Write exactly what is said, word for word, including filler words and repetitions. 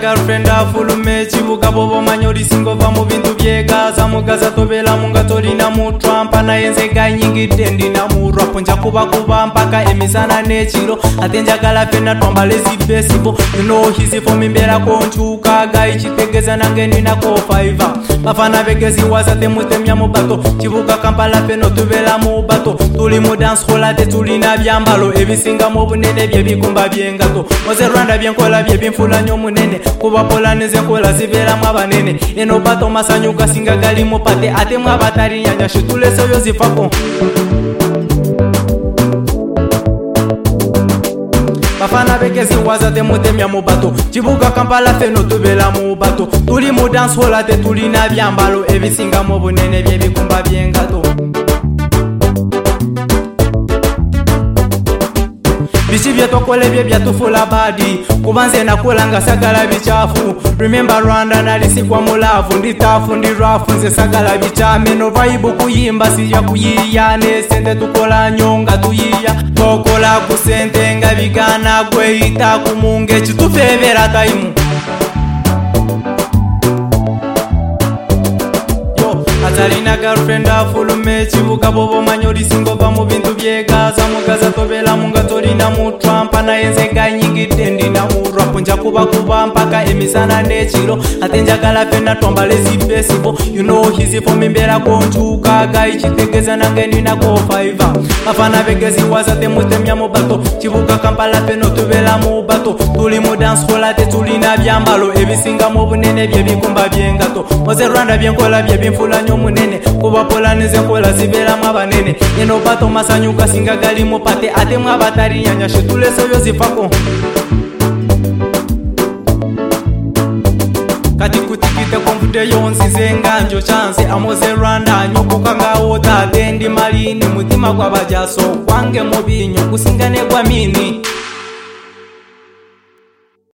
girlfriend afulume chibuga bobo manyoli singo va mu bintu byegaza mugaza tobela munga tolina mu Trump na yenzega nyingi tendi na mu rap nja kuba kuba mpaka emisana nechiro atenja kala pena twambale zibesibo you know hizi for mimbera konchuka gai chitegeza nangeni na ko five bafana begezi wazate mutemya mu bato chibuga Kampala peno tubela mu bato tuli mu dance hall te tuli na byambalo ebisinga mu bunene bye bikumba byengato moze Rwanda byenkola bye bimfula nyo munene kuba polane zenkola zibera mwabanene eno bato masanyuka singa gali mu pate ate mwabatari nyanya shitule soyo zifako bafana begezi wazate mutemya mu bato chibuga Kampala feno tubela mu bato tuli mu dance hall te tuli na byambalo ebisinga mu bunene bye bikumba byengato bichi byatokole bye byatufula badi kubanze nakulanga sagala bichafu remember Rwanda nalisi kwa mulavu nditafu ndirafu nze sagala bichame no vibe kuyimba siya kuyiya ne sente tukola nyonga tuyiya tokola kusente nga bigana kweita kumunge chitufebera time atalina girlfriend afulume chibuga bobo manyoli singo va mu bintu byegaza mugaza tobela munga tolina mu Trump na yenzega nyingi tendi na mu rap nja kuba kuba mpaka emisana nechiro atenja kala pena twambale zibesibo you know hizi for mimbera konchuka gai chitegeza nangeni na ko five bafana begezi wazate mutemya mu bato chibuga Kampala peno tubela mu bato tuli mu dance hall te tuli na byambalo ebisinga mu bunene bye bikumba byengato moze Rwanda byenkola bye bimfula nyo munene kuba polane zenkola zibera mwabanene eno bato masanyuka singa gali mu pate ate mwabatari nyanya shitule soyo zifako kati kutikite komvute yonsi zenganjo chance amoze Rwanda nyokoka ngawo tatendi malini mutima kwa bajaso kwange mubinyo kusingane kwa mini